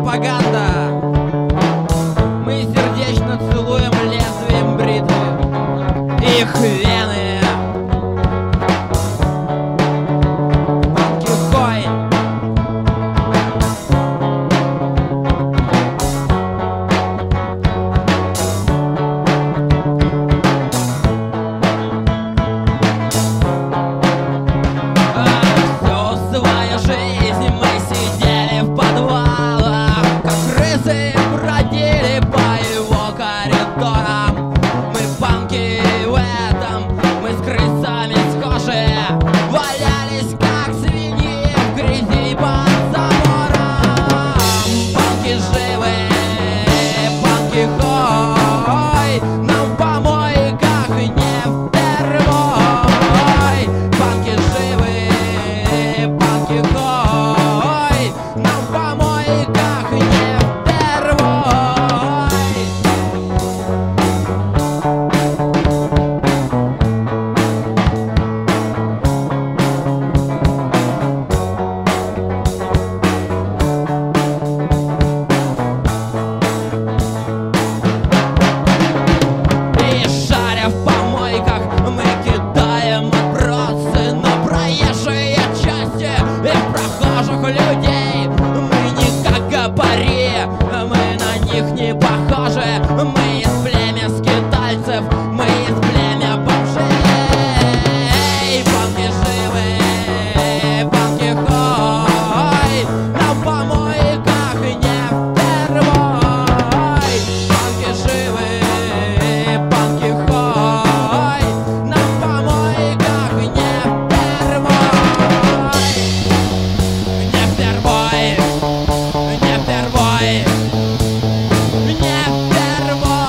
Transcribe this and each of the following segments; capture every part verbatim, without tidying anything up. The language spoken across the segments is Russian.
пропаганда. Мы сердечно целуем лезвием бритвы их вены. Панки хой. Всю свою жизнь мы сидели в подвалах, как крысы бродили по его коридорам. Мы панки в этом, мы с крысами схожи, валялись как свиньи в грязи под забором. Панки живы, панки хой, нам в помойках не впервой. Панки живы, панки хой, нам в помойках не впервой. И шаря в помойках мы кидаем отбросы на проезжие части и в прохожих людей. Мы не как гопари, мы на них не похожи. Мы из племя скитальцев, мы из племя бомжей. Панки живы, панки хой, нам в помойках не впервой. Панки живы, панки хой, нам в помойках не впервой. Не впервой, не впервой, не впервой.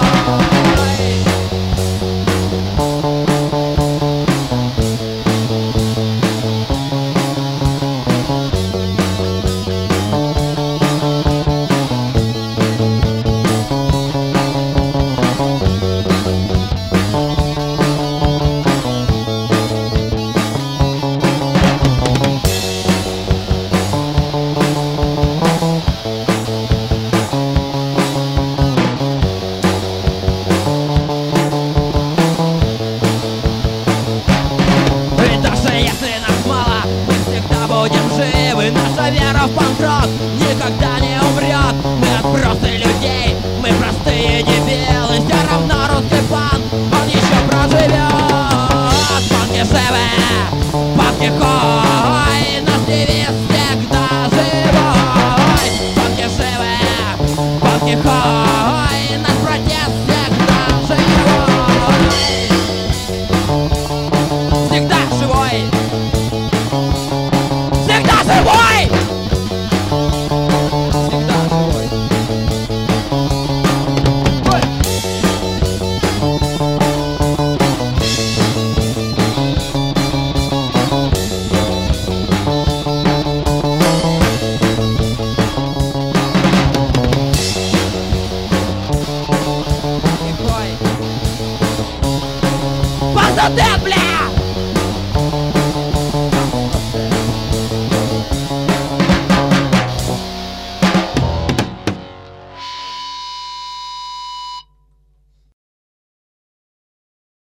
И даже если нас мало, мы всегда будем живы. Наша вера в панк-рок никогда не умрет. Мы отбросы людей, мы простые дебилы. Все равно русский панк, он еще проживет. Панки живы, панки хой, наш девиз всегда живой. Панки живы, панки хой, наш протест всегда живой. Всегда живой! Всегда живой! Всегда живой! Ой! Пан за дед, блядь!